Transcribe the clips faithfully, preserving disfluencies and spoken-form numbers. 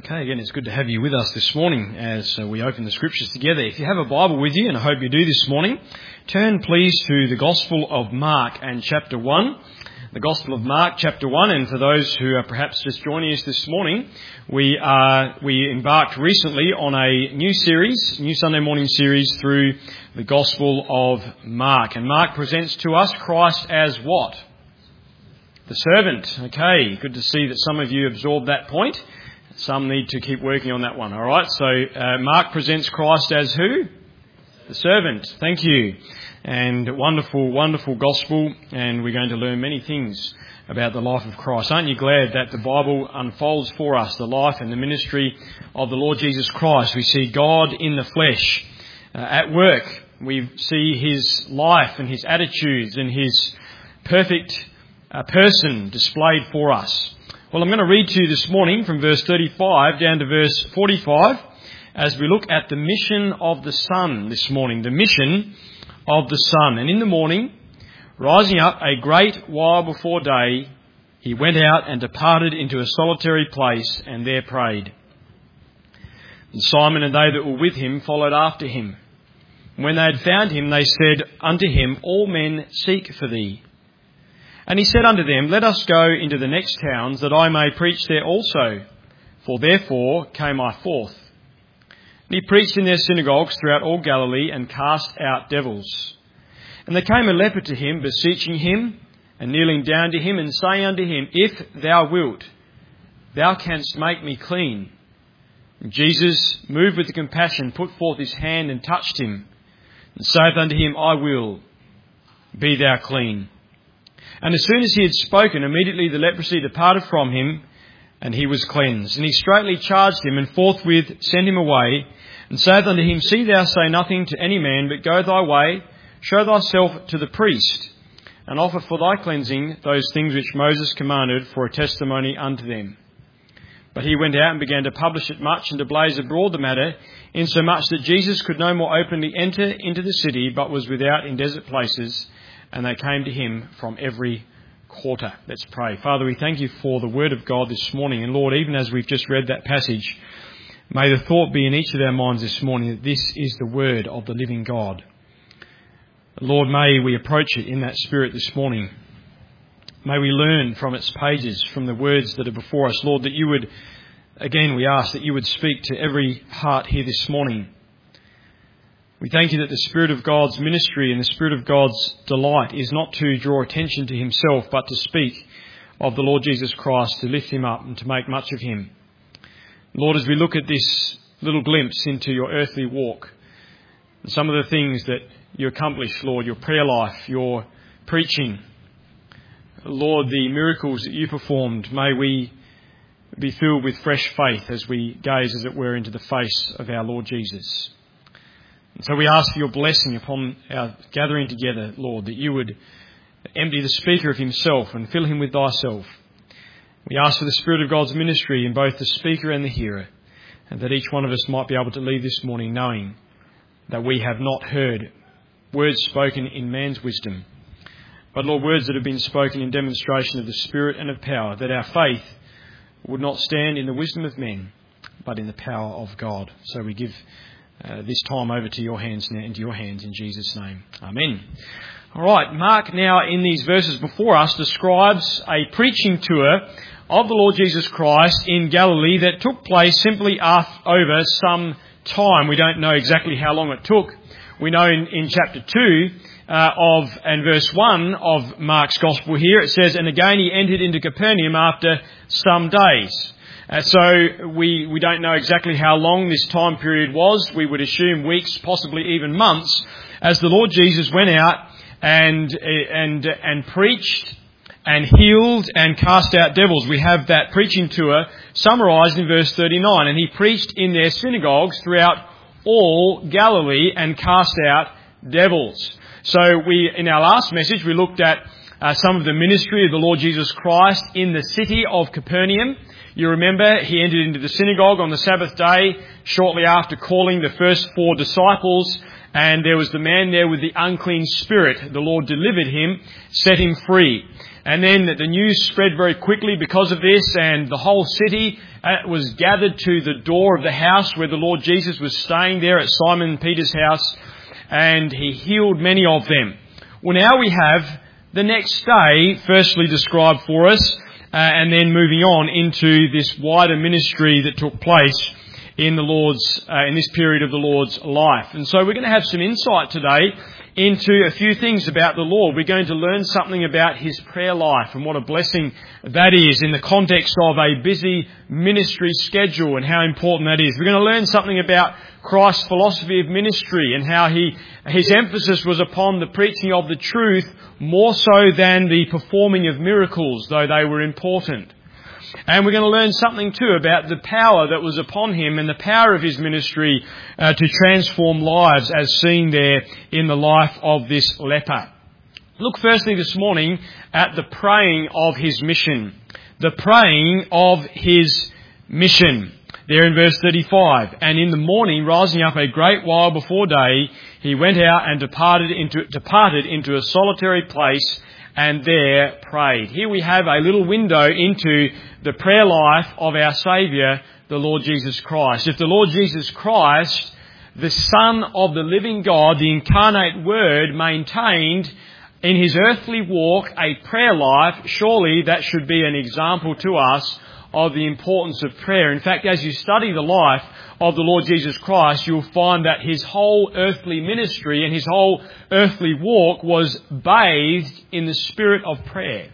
Okay, again, it's good to have you with us this morning as uh, we open the Scriptures together. If you have a Bible with you, and I hope you do this morning, turn please to the Gospel of Mark and chapter one. The Gospel of Mark chapter one, and for those who are perhaps just joining us this morning, we are, we embarked recently on a new series, new Sunday morning series through the Gospel of Mark. And Mark presents to us Christ as what? The servant. Okay, good to see that some of you absorbed that point. Some need to keep working on that one. All right, so uh, Mark presents Christ as who? The servant. Thank you. And wonderful, wonderful gospel. And we're going to learn many things about the life of Christ. Aren't you glad that the Bible unfolds for us the life and the ministry of the Lord Jesus Christ? We see God in the flesh uh, at work. We see his life and his attitudes and his perfect uh, person displayed for us. Well, I'm going to read to you this morning from verse thirty-five down to verse forty-five as we look at the mission of the Son this morning. The mission of the Son. And in the morning, rising up a great while before day, he went out and departed into a solitary place and there prayed. And Simon and they that were with him followed after him. And when they had found him, they said unto him, All men seek for thee. And he said unto them, Let us go into the next towns, that I may preach there also. For therefore came I forth. And he preached in their synagogues throughout all Galilee, and cast out devils. And there came a leper to him, beseeching him, and kneeling down to him, and saying unto him, If thou wilt, thou canst make me clean. And Jesus, moved with compassion, put forth his hand and touched him, and saith unto him, I will, be thou clean. And as soon as he had spoken, immediately the leprosy departed from him, and he was cleansed. And he straightly charged him, and forthwith sent him away, and saith unto him, See thou say nothing to any man, but go thy way, show thyself to the priest, and offer for thy cleansing those things which Moses commanded for a testimony unto them. But he went out and began to publish it much, and to blaze abroad the matter, insomuch that Jesus could no more openly enter into the city, but was without in desert places, and they came to him from every quarter. Let's pray. Father, we thank you for the word of God this morning. And Lord, even as we've just read that passage, may the thought be in each of our minds this morning that this is the word of the living God. Lord, may we approach it in that spirit this morning. May we learn from its pages, from the words that are before us. Lord, that you would, again, we ask that you would speak to every heart here this morning. We thank you that the Spirit of God's ministry and the Spirit of God's delight is not to draw attention to himself, but to speak of the Lord Jesus Christ, to lift him up and to make much of him. Lord, as we look at this little glimpse into your earthly walk, and some of the things that you accomplished, Lord, your prayer life, your preaching, Lord, the miracles that you performed, may we be filled with fresh faith as we gaze, as it were, into the face of our Lord Jesus. And so we ask for your blessing upon our gathering together, Lord, that you would empty the speaker of himself and fill him with thyself. We ask for the Spirit of God's ministry in both the speaker and the hearer, and that each one of us might be able to leave this morning knowing that we have not heard words spoken in man's wisdom, but, Lord, words that have been spoken in demonstration of the Spirit and of power, that our faith would not stand in the wisdom of men, but in the power of God. So we give Uh, this time over to your hands now, into your hands in Jesus' name. Amen. All right, Mark now in these verses before us describes a preaching tour of the Lord Jesus Christ in Galilee that took place simply after, over some time. We don't know exactly how long it took. We know in, in chapter two uh, of and verse one of Mark's Gospel here, it says, And again he entered into Capernaum after some days. Uh, so we, we don't know exactly how long this time period was. We would assume weeks, possibly even months, as the Lord Jesus went out and and and preached and healed and cast out devils. We have that preaching tour summarised in verse thirty-nine. And he preached in their synagogues throughout all Galilee and cast out devils. So we, in our last message, we looked at uh, some of the ministry of the Lord Jesus Christ in the city of Capernaum. You remember he entered into the synagogue on the Sabbath day shortly after calling the first four disciples, and there was the man there with the unclean spirit. The Lord delivered him, set him free. And then the news spread very quickly because of this, and the whole city uh, was gathered to the door of the house where the Lord Jesus was staying there at Simon Peter's house, and he healed many of them. Well, now we have the next day firstly described for us, uh, and then moving on into this wider ministry that took place in the Lord's, uh, in this period of the Lord's life. And so we're going to have some insight today into a few things about the Lord. We're going to learn something about His prayer life and what a blessing that is in the context of a busy ministry schedule and how important that is. We're going to learn something about Christ's philosophy of ministry and how he, his emphasis was upon the preaching of the truth more so than the performing of miracles, though they were important. And we're going to learn something too about the power that was upon him and the power of his ministry uh, to transform lives as seen there in the life of this leper. Look firstly this morning at the praying of his mission. The praying of his mission. There in verse thirty-five. And in the morning, rising up a great while before day, he went out and departed into, departed into a solitary place and there prayed. Here we have a little window into the prayer life of our Saviour, the Lord Jesus Christ. If the Lord Jesus Christ, the Son of the living God, the incarnate Word, maintained in his earthly walk a prayer life, surely that should be an example to us of the importance of prayer. In fact, as you study the life of the Lord Jesus Christ, you'll find that his whole earthly ministry and his whole earthly walk was bathed in the spirit of prayer.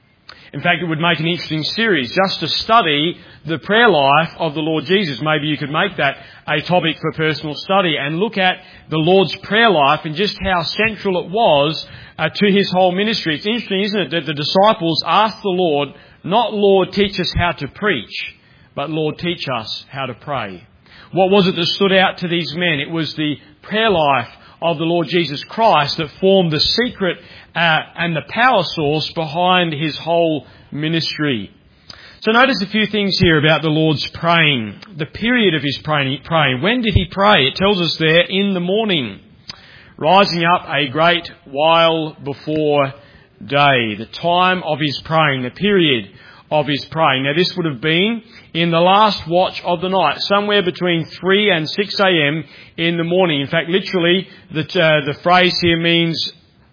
In fact, it would make an interesting series just to study the prayer life of the Lord Jesus. Maybe you could make that a topic for personal study and look at the Lord's prayer life and just how central it was uh, to his whole ministry. It's interesting, isn't it, that the disciples asked the Lord, not Lord, teach us how to preach, but Lord, teach us how to pray. What was it that stood out to these men? It was the prayer life of the Lord Jesus Christ that formed the secret uh, and the power source behind his whole ministry. So notice a few things here about the Lord's praying. The period of his praying. praying. When did he pray? It tells us there, in the morning, rising up a great while before day. The time of his praying, the period of his praying. Now this would have been in the last watch of the night, somewhere between three and six a.m. in the morning. In fact, literally, the, uh, the phrase here means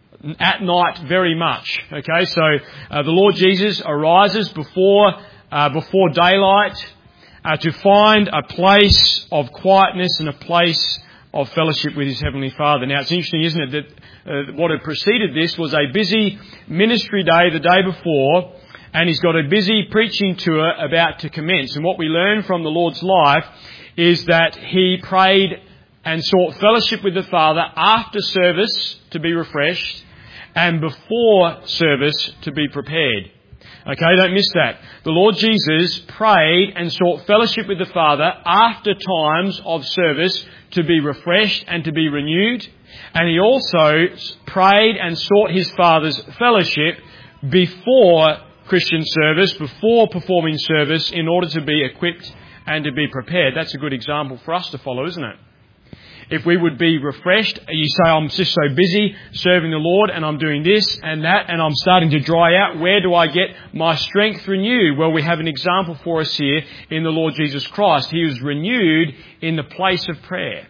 at night very much. Okay, so uh, the Lord Jesus arises before uh, before daylight uh, to find a place of quietness and a place of fellowship with his Heavenly Father. Now it's interesting, isn't it, that uh, what had preceded this was a busy ministry day the day before, and he's got a busy preaching tour about to commence. And what we learn from the Lord's life is that he prayed and sought fellowship with the Father after service to be refreshed and before service to be prepared. Okay, don't miss that. The Lord Jesus prayed and sought fellowship with the Father after times of service to be refreshed and to be renewed. And he also prayed and sought his Father's fellowship before Christian service, before performing service, in order to be equipped and to be prepared. That's a good example for us to follow, isn't it? If we would be refreshed, you say, I'm just so busy serving the Lord and I'm doing this and that and I'm starting to dry out. Where do I get my strength renewed? Well, we have an example for us here in the Lord Jesus Christ. He was renewed in the place of prayer.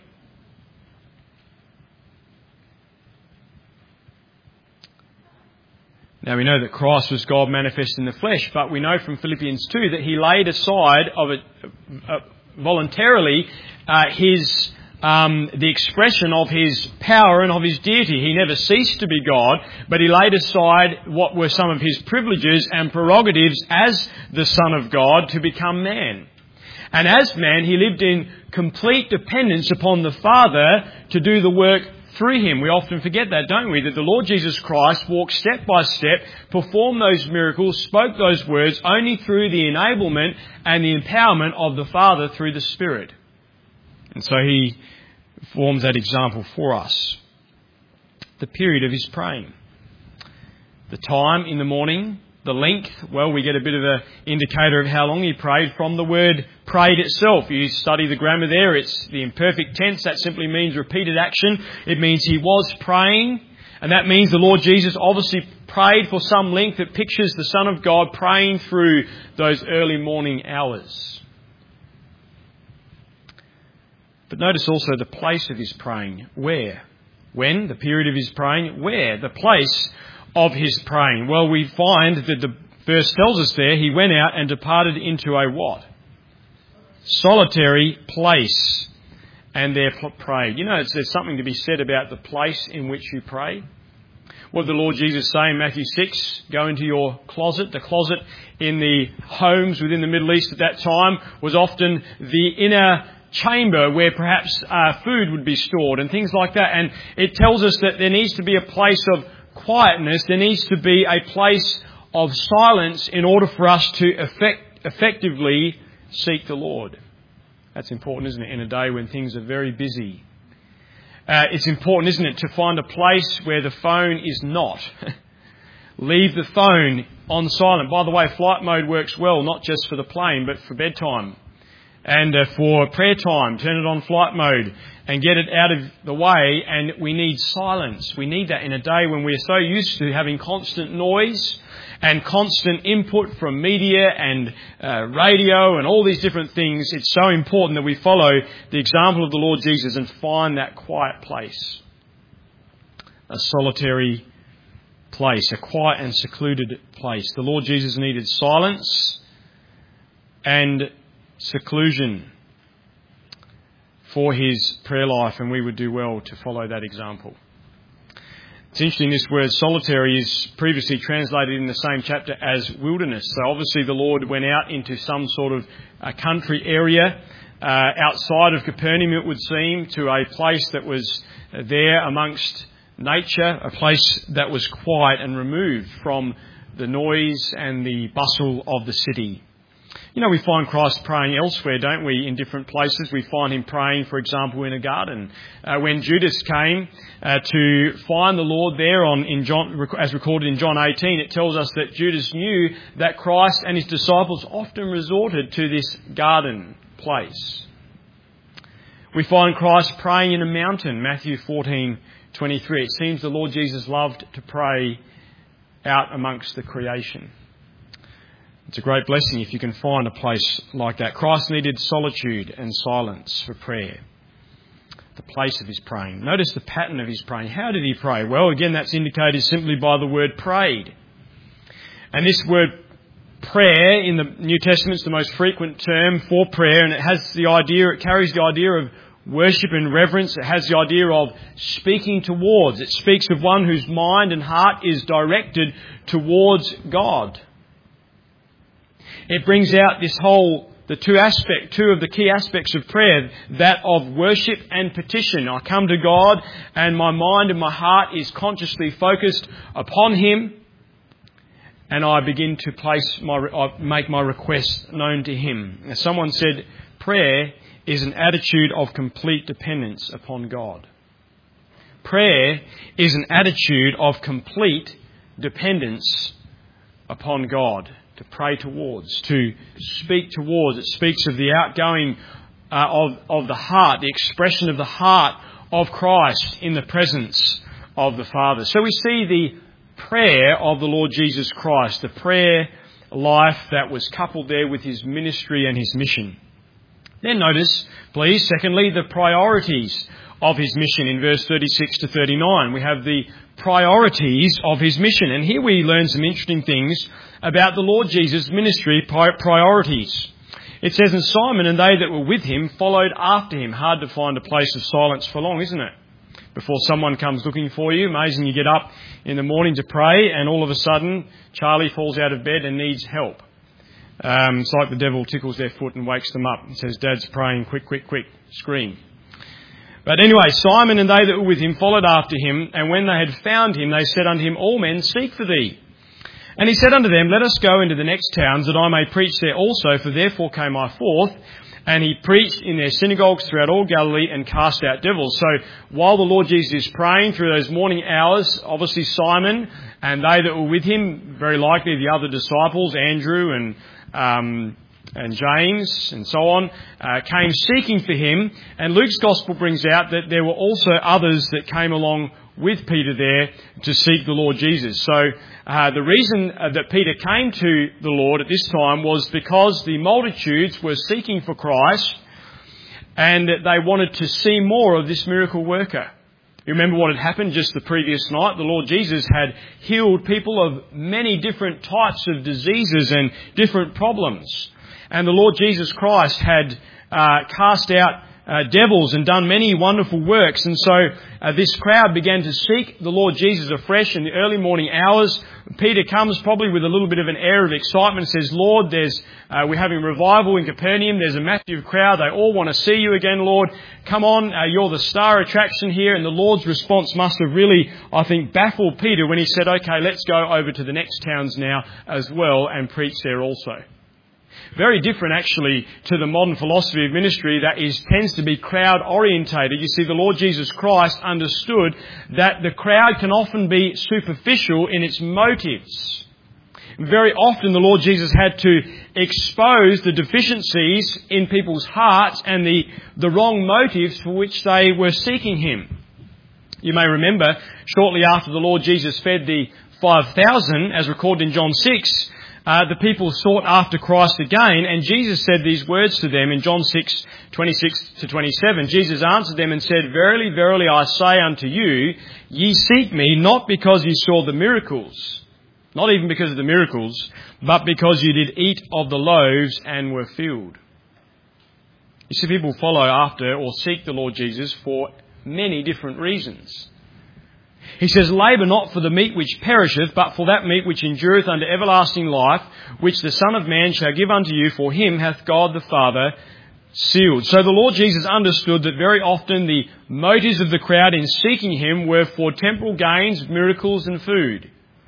Now we know that Christ was God manifest in the flesh, but we know from Philippians two that he laid aside of it uh, voluntarily uh, his um, the expression of his power and of his deity. He never ceased to be God, but he laid aside what were some of his privileges and prerogatives as the Son of God to become man. And as man, he lived in complete dependence upon the Father to do the work through him. We often forget that, don't we? That the Lord Jesus Christ walked step by step, performed those miracles, spoke those words only through the enablement and the empowerment of the Father through the Spirit. And so he forms that example for us. The period of his praying. The time in the morning, the length, well, we get a bit of an indicator of how long he prayed from the word prayed itself. You study the grammar there, it's the imperfect tense. That simply means repeated action. It means he was praying, and that means the Lord Jesus obviously prayed for some length. It pictures the Son of God praying through those early morning hours. But notice also the place of his praying. Where? When? The period of his praying. Where? The place of his praying. Well, we find that the verse tells us there, he went out and departed into a what? Solitary place. And there prayed. You know, there's something to be said about the place in which you pray. What did the Lord Jesus say in Matthew six? Go into your closet. The closet in the homes within the Middle East at that time was often the inner chamber where perhaps uh, food would be stored and things like that. And it tells us that there needs to be a place of quietness. There needs to be a place of silence in order for us to effect, effectively seek the Lord. That's important, isn't it, in a day when things are very busy. Uh, it's important, isn't it, to find a place where the phone is not. Leave the phone on silent. By the way, flight mode works well, not just for the plane, but for bedtime. And uh, for prayer time, turn it on flight mode and get it out of the way. And we need silence. We need that in a day when we're so used to having constant noise and constant input from media and uh, radio and all these different things. It's so important that we follow the example of the Lord Jesus and find that quiet place. A solitary place, a quiet and secluded place. The Lord Jesus needed silence and seclusion for his prayer life, and we would do well to follow that example. It's interesting, this word solitary is previously translated in the same chapter as wilderness. So obviously the Lord went out into some sort of a country area uh, outside of Capernaum, it would seem, to a place that was there amongst nature, a place that was quiet and removed from the noise and the bustle of the city. You know, we find Christ praying elsewhere, don't we, in different places. We find him praying, for example, in a garden. Uh, when Judas came uh, to find the Lord there, on in John, as recorded in John eighteen, it tells us that Judas knew that Christ and his disciples often resorted to this garden place. We find Christ praying in a mountain, Matthew fourteen twenty-three. It seems the Lord Jesus loved to pray out amongst the creation. It's a great blessing if you can find a place like that. Christ needed solitude and silence for prayer. The place of his praying. Notice the pattern of his praying. How did he pray? Well, again, that's indicated simply by the word prayed. And this word prayer in the New Testament is the most frequent term for prayer, and it has the idea, it carries the idea of worship and reverence. It has the idea of speaking towards. It speaks of one whose mind and heart is directed towards God. It brings out this whole, the two aspect, two of the key aspects of prayer, that of worship and petition. I come to God and my mind and my heart is consciously focused upon him, and I begin to place my, I make my requests known to him. As someone said, prayer is an attitude of complete dependence upon God. Prayer is an attitude of complete dependence upon God. To pray towards, to speak towards. It speaks of the outgoing uh, of, of the heart, the expression of the heart of Christ in the presence of the Father. So we see the prayer of the Lord Jesus Christ, the prayer life that was coupled there with his ministry and his mission. Then notice, please, secondly, the priorities of his mission in verse thirty-six to thirty-nine. We have the priorities of his mission. And here we learn some interesting things about the Lord Jesus' ministry priorities. It says, and Simon and they that were with him followed after him. Hard to find a place of silence for long, isn't it? Before someone comes looking for you. Amazing, you get up in the morning to pray and all of a sudden Charlie falls out of bed and needs help. Um, it's like the devil tickles their foot and wakes them up and says, Dad's praying, quick, quick, quick, scream. But anyway, Simon and they that were with him followed after him, and when they had found him, they said unto him, all men seek for thee. And he said unto them, let us go into the next towns, that I may preach there also, for therefore came I forth. And he preached in their synagogues throughout all Galilee and cast out devils. So while the Lord Jesus is praying through those morning hours, obviously Simon and they that were with him, very likely the other disciples, Andrew and um and James and so on, uh, came seeking for him. And Luke's Gospel brings out that there were also others that came along with Peter there to seek the Lord Jesus. So uh, the reason uh, that Peter came to the Lord at this time was because the multitudes were seeking for Christ, and they wanted to see more of this miracle worker. You remember what had happened just the previous night? The Lord Jesus had healed people of many different types of diseases and different problems. And the Lord Jesus Christ had uh, cast out uh, devils and done many wonderful works. And so uh, this crowd began to seek the Lord Jesus afresh in the early morning hours. Peter comes probably with a little bit of an air of excitement and says, Lord, there's uh, we're having revival in Capernaum. There's a massive crowd. They all want to see you again, Lord. Come on, uh, you're the star attraction here. And the Lord's response must have really, I think, baffled Peter when he said, okay, let's go over to the next towns now as well and preach there also. Very different actually to the modern philosophy of ministry that is tends to be crowd orientated. You see, the Lord Jesus Christ understood that the crowd can often be superficial in its motives. Very often the Lord Jesus had to expose the deficiencies in people's hearts and the, the wrong motives for which they were seeking Him. You may remember, shortly after the Lord Jesus fed the five thousand, as recorded in John six, Uh, the people sought after Christ again, and Jesus said these words to them in John six, twenty-six to twenty-seven. Jesus answered them and said, Verily, verily, I say unto you, ye seek me not because ye saw the miracles, not even because of the miracles, but because you did eat of the loaves and were filled. You see, people follow after or seek the Lord Jesus for many different reasons. He says, Labour not for the meat which perisheth, but for that meat which endureth unto everlasting life, which the Son of Man shall give unto you, for him hath God the Father sealed. So the Lord Jesus understood that very often the motives of the crowd in seeking him were for temporal gains, miracles and food.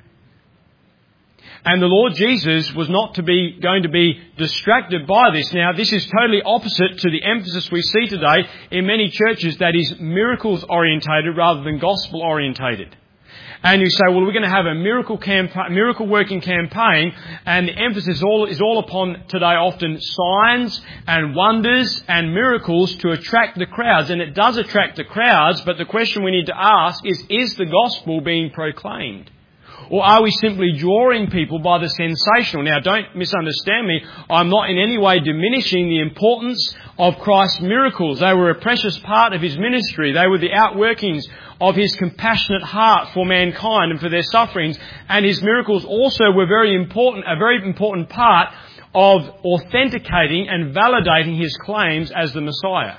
And the Lord Jesus was not to be going to be distracted by this. Now, this is totally opposite to the emphasis we see today in many churches that is miracles orientated rather than gospel orientated. And you say, well, we're going to have a miracle campaign, miracle working campaign, and the emphasis all is all upon today often signs and wonders and miracles to attract the crowds. And it does attract the crowds, but the question we need to ask is, is the gospel being proclaimed? Or are we simply drawing people by the sensational? Now, don't misunderstand me. I'm not in any way diminishing the importance of Christ's miracles. They were a precious part of his ministry. They were the outworkings of his compassionate heart for mankind and for their sufferings. And his miracles also were very important, a very important part of authenticating and validating his claims as the Messiah.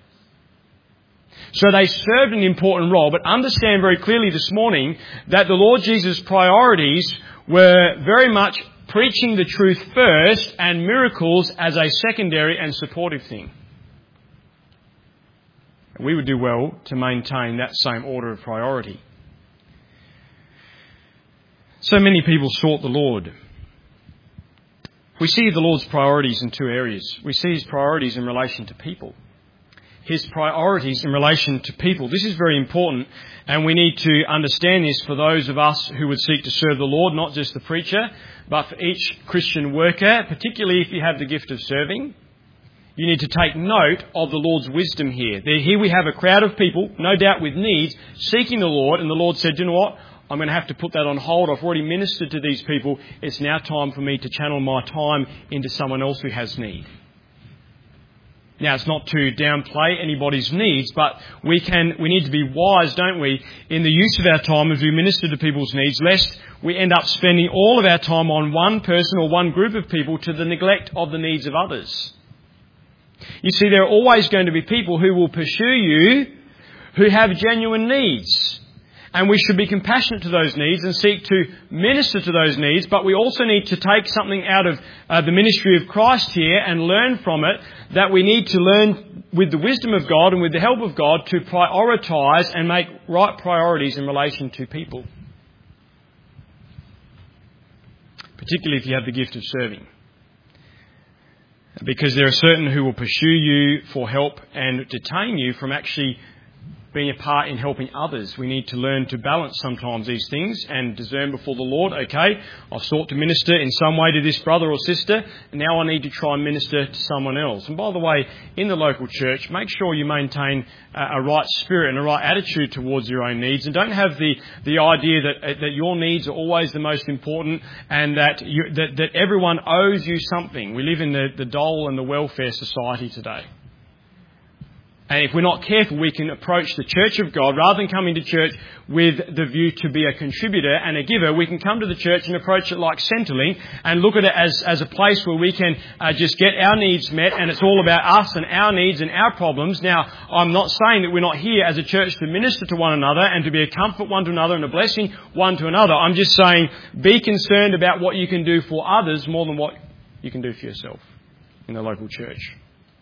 So they served an important role, but understand very clearly this morning that the Lord Jesus' priorities were very much preaching the truth first and miracles as a secondary and supportive thing. We would do well to maintain that same order of priority. So many people sought the Lord. We see the Lord's priorities in two areas. We see his priorities in relation to people. His priorities in relation to people. This is very important, and we need to understand this for those of us who would seek to serve the Lord, not just the preacher, but for each Christian worker, particularly if you have the gift of serving. You need to take note of the Lord's wisdom here. Here we have a crowd of people, no doubt with needs, seeking the Lord, and the Lord said, you know what? I'm going to have to put that on hold. I've already ministered to these people. It's now time for me to channel my time into someone else who has need. Now, it's not to downplay anybody's needs, but we can, we need to be wise, don't we, in the use of our time as we minister to people's needs, lest we end up spending all of our time on one person or one group of people to the neglect of the needs of others. You see, there are always going to be people who will pursue you who have genuine needs. And we should be compassionate to those needs and seek to minister to those needs. But we also need to take something out of uh, the ministry of Christ here and learn from it, that we need to learn with the wisdom of God and with the help of God to prioritise and make right priorities in relation to people. Particularly if you have the gift of serving. Because there are certain who will pursue you for help and detain you from actually being a part in helping others. We need to learn to balance sometimes these things and discern before the Lord, okay, I've sought to minister in some way to this brother or sister, and now I need to try and minister to someone else. And by the way, in the local church, make sure you maintain a right spirit and a right attitude towards your own needs, and don't have the, the idea that that your needs are always the most important and that, you, that, that everyone owes you something. We live in the, the dole and the welfare society today. And if we're not careful, we can approach the church of God, rather than coming to church with the view to be a contributor and a giver, we can come to the church and approach it like Centrelink and look at it as, as a place where we can uh, just get our needs met, and it's all about us and our needs and our problems. Now, I'm not saying that we're not here as a church to minister to one another and to be a comfort one to another and a blessing one to another. I'm just saying be concerned about what you can do for others more than what you can do for yourself in the local church.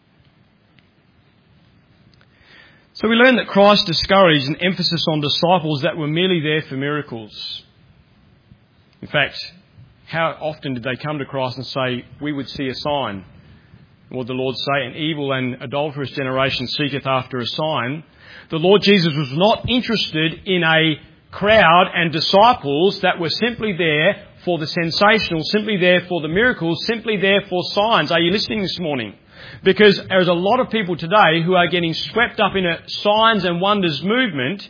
So we learn that Christ discouraged an emphasis on disciples that were merely there for miracles. In fact, how often did they come to Christ and say, we would see a sign? What did the Lord say? An evil and adulterous generation seeketh after a sign. The Lord Jesus was not interested in a crowd and disciples that were simply there for the sensational, simply there for the miracles, simply there for signs. Are you listening this morning? Because there's a lot of people today who are getting swept up in a signs and wonders movement,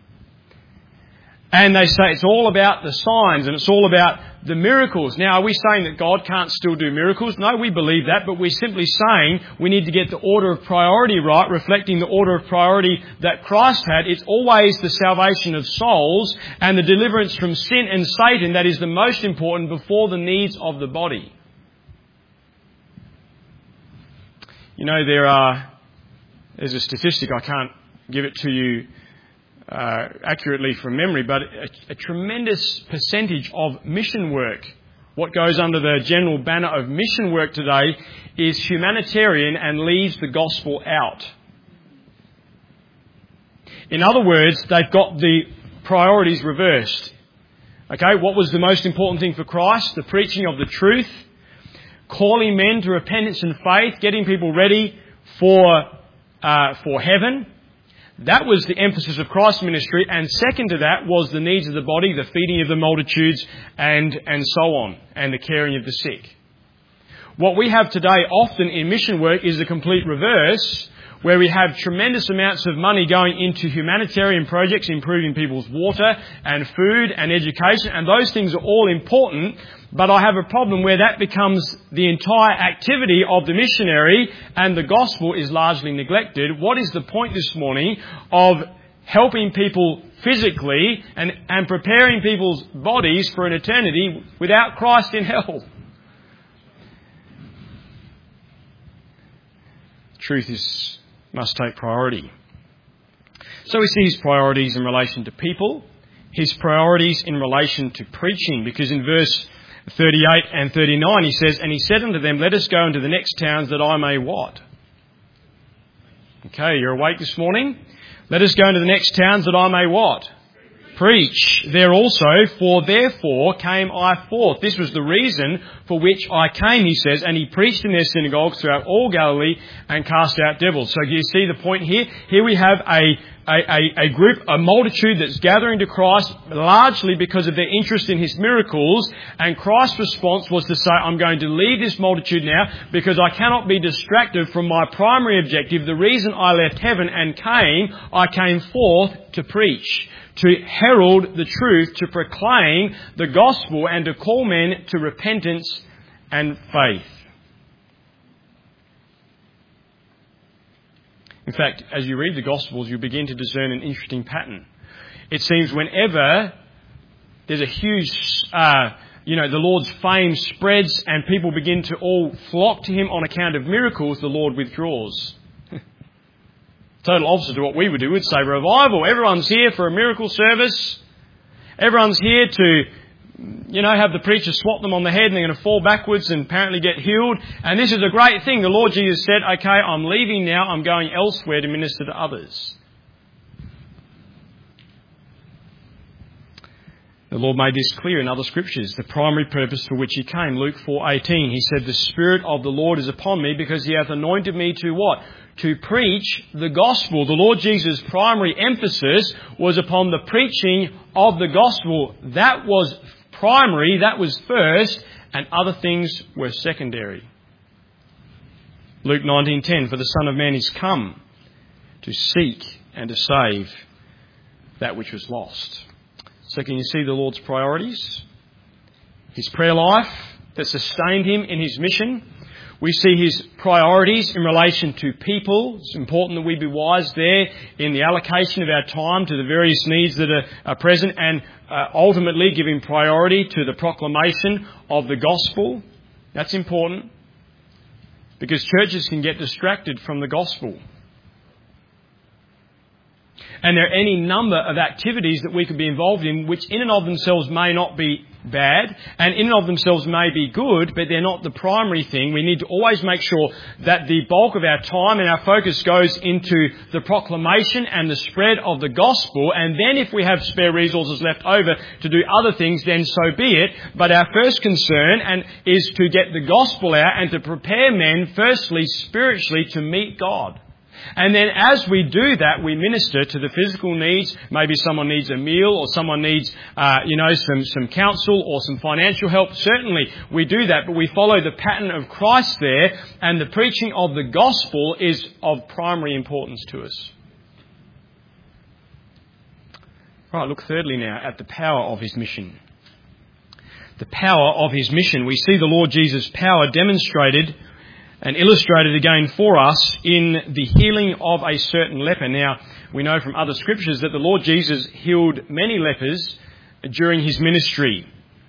and they say it's all about the signs and it's all about the miracles. Now, are we saying that God can't still do miracles? No, we believe that, but we're simply saying we need to get the order of priority right, reflecting the order of priority that Christ had. It's always the salvation of souls and the deliverance from sin and Satan that is the most important before the needs of the body. You know, there are, there's a statistic, I can't give it to you uh, accurately from memory, but a, a tremendous percentage of mission work, what goes under the general banner of mission work today, is humanitarian and leaves the gospel out. In other words, they've got the priorities reversed. Okay, what was the most important thing for Christ? The preaching of the truth, calling men to repentance and faith, getting people ready for uh, for heaven. That was the emphasis of Christ's ministry. And second to that was the needs of the body, the feeding of the multitudes, and, and so on, and the caring of the sick. What we have today often in mission work is the complete reverse, where we have tremendous amounts of money going into humanitarian projects, improving people's water and food and education, and those things are all important, but I have a problem where that becomes the entire activity of the missionary and the gospel is largely neglected. What is the point this morning of helping people physically and, and preparing people's bodies for an eternity without Christ in hell? Truth is must take priority. So we see his priorities in relation to people, his priorities in relation to preaching, because in verse thirty-eight and thirty-nine he says, and he said unto them, let us go into the next towns that I may what? Okay, you're awake this morning? Let us go into the next towns that I may what? Preach there also, for therefore came I forth. This was the reason for which I came, he says, and he preached in their synagogues throughout all Galilee and cast out devils. So do you see the point here? Here we have a, a, a, a group, a multitude that's gathering to Christ largely because of their interest in his miracles, and Christ's response was to say, I'm going to leave this multitude now because I cannot be distracted from my primary objective. The reason I left heaven and came, I came forth to preach, to herald the truth, to proclaim the gospel, and to call men to repentance and faith. In fact, as you read the Gospels, you begin to discern an interesting pattern. It seems whenever there's a huge, uh, you know, the Lord's fame spreads and people begin to all flock to him on account of miracles, the Lord withdraws. Total opposite to what we would do. We'd say revival. Everyone's here for a miracle service. Everyone's here to, you know, have the preacher swat them on the head and they're going to fall backwards and apparently get healed. And this is a great thing. The Lord Jesus said, okay, I'm leaving now. I'm going elsewhere to minister to others. The Lord made this clear in other scriptures, the primary purpose for which he came. Luke four eighteen, he said, the Spirit of the Lord is upon me because he hath anointed me to what? To preach the gospel. The Lord Jesus' primary emphasis was upon the preaching of the gospel. That was primary, that was first, and other things were secondary. Luke nineteen ten, for the Son of Man is come to seek and to save that which was lost. So can you see the Lord's priorities? His prayer life that sustained him in his mission We see his priorities in relation to people. It's important that we be wise there in the allocation of our time to the various needs that are, are present, and uh, ultimately giving priority to the proclamation of the gospel. That's important, because churches can get distracted from the gospel. And there are any number of activities that we could be involved in which in and of themselves may not be bad, and in and of themselves may be good, but they're not the primary thing. We need to always make sure that the bulk of our time and our focus goes into the proclamation and the spread of the gospel, and then if we have spare resources left over to do other things, then so be it. But our first concern and is to get the gospel out and to prepare men, firstly, spiritually, to meet God. And then as we do that, we minister to the physical needs. Maybe someone needs a meal, or someone needs, uh, you know, some, some counsel or some financial help. Certainly we do that, but we follow the pattern of Christ there, and the preaching of the gospel is of primary importance to us. Right, look thirdly now at the power of his mission. The power of his mission. We see the Lord Jesus' power demonstrated and illustrated again for us in the healing of a certain leper. Now, we know from other scriptures that the Lord Jesus healed many lepers during his ministry.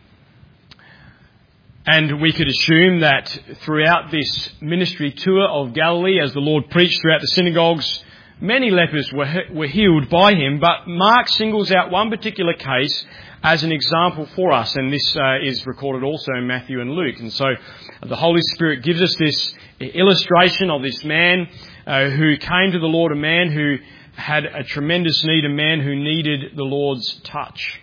And we could assume that throughout this ministry tour of Galilee, as the Lord preached throughout the synagogues, many lepers were, were healed by him. But Mark singles out one particular case as an example for us, and this uh, is recorded also in Matthew and Luke. And so the Holy Spirit gives us this illustration of this man uh, who came to the Lord, a man who had a tremendous need, a man who needed the Lord's touch.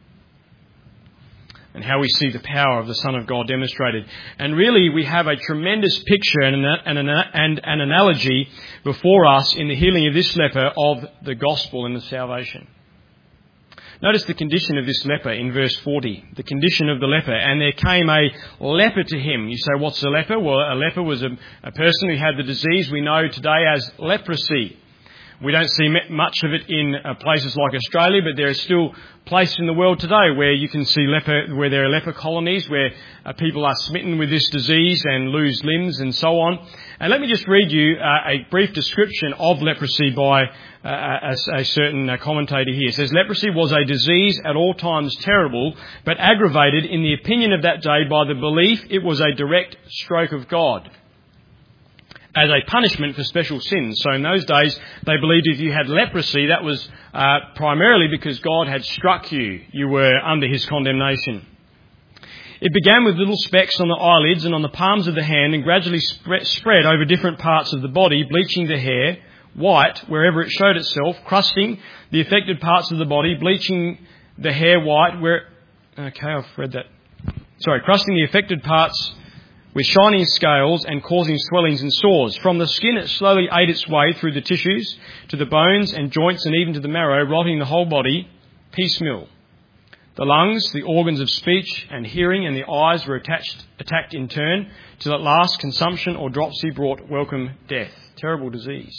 And how we see the power of the Son of God demonstrated. And really we have a tremendous picture and an, and, and an analogy before us in the healing of this leper of the gospel and the salvation. Notice the condition of this leper in verse forty. The condition of the leper. And there came a leper to him. You say, what's a leper? Well, a leper was a, a person who had the disease we know today as leprosy. We don't see much of it in uh, places like Australia, but there are still places in the world today where you can see leper, where there are leper colonies, where uh, people are smitten with this disease and lose limbs and so on. And let me just read you uh, a brief description of leprosy by uh, a, a certain uh, commentator here. It says, leprosy was a disease at all times terrible, but aggravated in the opinion of that day by the belief it was a direct stroke of God, as a punishment for special sins. So in those days, they believed if you had leprosy, that was uh, primarily because God had struck you. You were under his condemnation. It began with little specks on the eyelids and on the palms of the hand, and gradually spread, spread over different parts of the body, bleaching the hair white wherever it showed itself, crusting the affected parts of the body, bleaching the hair white where... Okay, I've read that. Sorry, crusting the affected parts with shining scales and causing swellings and sores. From the skin it slowly ate its way through the tissues to the bones and joints and even to the marrow, rotting the whole body piecemeal. The lungs, the organs of speech and hearing, and the eyes were attached, attacked in turn, till at last consumption or dropsy brought welcome death. Terrible disease.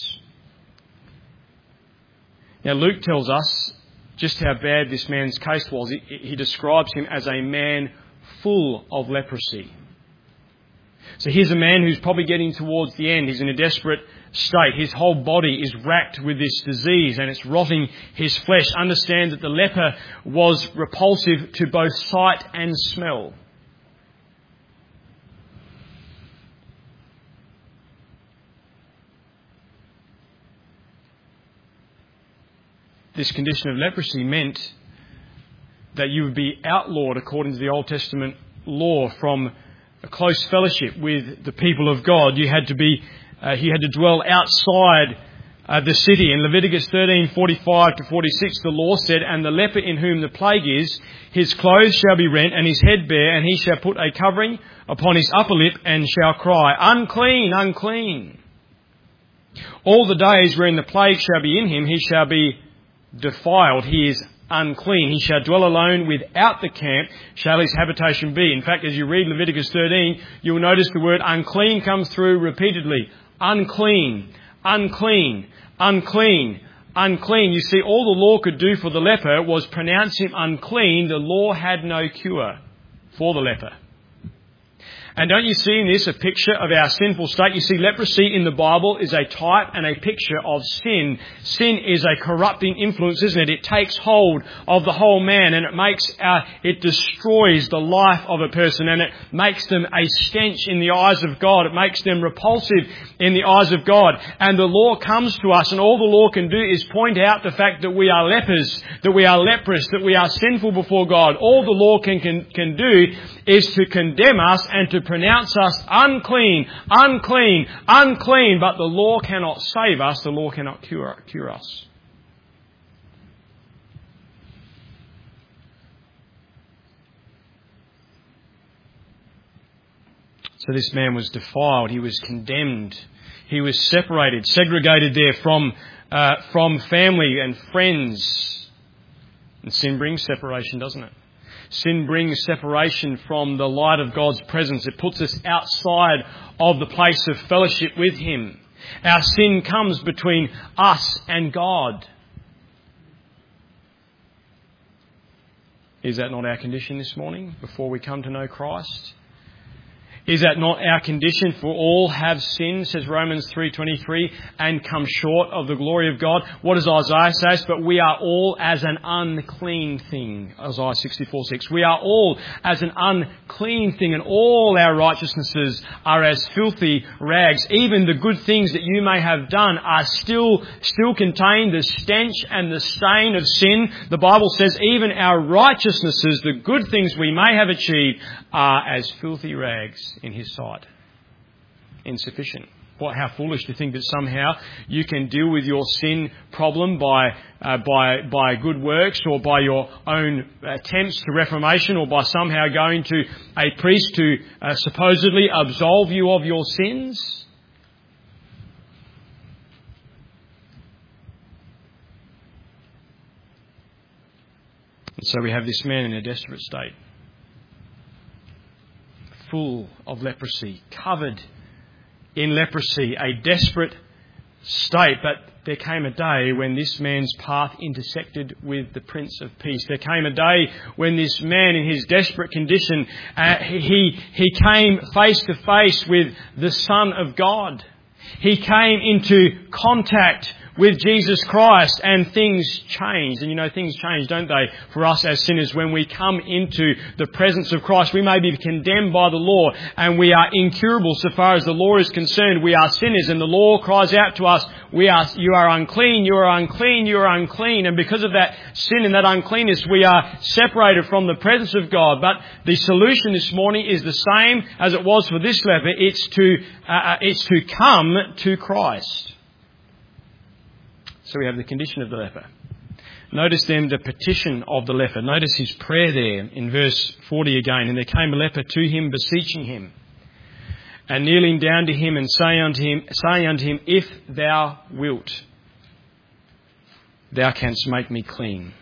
Now Luke tells us just how bad this man's case was. He, he describes him as a man full of leprosy. So here's a man who's probably getting towards the end. He's in a desperate state. His whole body is racked with this disease and it's rotting his flesh. Understand that the leper was repulsive to both sight and smell. This condition of leprosy meant that you would be outlawed according to the Old Testament law from a close fellowship with the people of God. You had to be, uh, you had to dwell outside uh, the city. In Leviticus thirteen forty-five to forty-six, the law said, "And the leper in whom the plague is, his clothes shall be rent, and his head bare, and he shall put a covering upon his upper lip, and shall cry, Unclean, unclean. All the days wherein the plague shall be in him, he shall be defiled. He is unclean. He shall dwell alone without the camp, shall his habitation be." In fact, as you read Leviticus thirteen, you'll notice the word unclean comes through repeatedly. Unclean, unclean, unclean, unclean. You see, all the law could do for the leper was pronounce him unclean. The law had no cure for the leper. And don't you see in this a picture of our sinful state? You see, leprosy in the Bible is a type and a picture of sin. Sin is a corrupting influence, isn't it? It takes hold of the whole man, and it makes, uh, it destroys the life of a person, and it makes them a stench in the eyes of God. It makes them repulsive in the eyes of God. And the law comes to us, and all the law can do is point out the fact that we are lepers, that we are leprous, that we are sinful before God. All the law can, can, can do is to condemn us and to pronounce us unclean, unclean, unclean. But the law cannot save us. The law cannot cure, cure us. So this man was defiled. He was condemned. He was separated, segregated there from, uh, from family and friends. And sin brings separation, doesn't it? Sin brings separation from the light of God's presence. It puts us outside of the place of fellowship with Him. Our sin comes between us and God. Is that not our condition this morning before we come to know Christ? Is that not our condition? For all have sinned, says Romans three twenty-three, and come short of the glory of God. What does Isaiah say? But we are all as an unclean thing. Isaiah sixty-four six. We are all as an unclean thing, and all our righteousnesses are as filthy rags. Even the good things that you may have done are still, still contain the stench and the stain of sin. The Bible says even our righteousnesses, the good things we may have achieved, are as filthy rags in His sight. Insufficient. What, how foolish to think that somehow you can deal with your sin problem by uh, by by good works, or by your own attempts to reformation, or by somehow going to a priest to uh, supposedly absolve you of your sins. And so we have this man in a desperate state, full of leprosy, covered in leprosy, a desperate state. But there came a day when this man's path intersected with the Prince of Peace. There came a day when this man, in his desperate condition, uh, he, he came face to face with the Son of God. He came into contact with Jesus Christ, and things changed. And you know, things change, don't they, for us as sinners? When we come into the presence of Christ, we may be condemned by the law, and we are incurable so far as the law is concerned. We are sinners, and the law cries out to us, "We are, you are unclean, you are unclean, you are unclean." And because of that sin and that uncleanness, we are separated from the presence of God. But the solution this morning is the same as it was for this leper. It's to, uh, it's to come to Christ. So we have the condition of the leper. Notice then the petition of the leper. Notice his prayer there in verse forty again. "And there came a leper to him, beseeching him, and kneeling down to him, and saying unto him, saying unto him, If thou wilt, thou canst make me clean."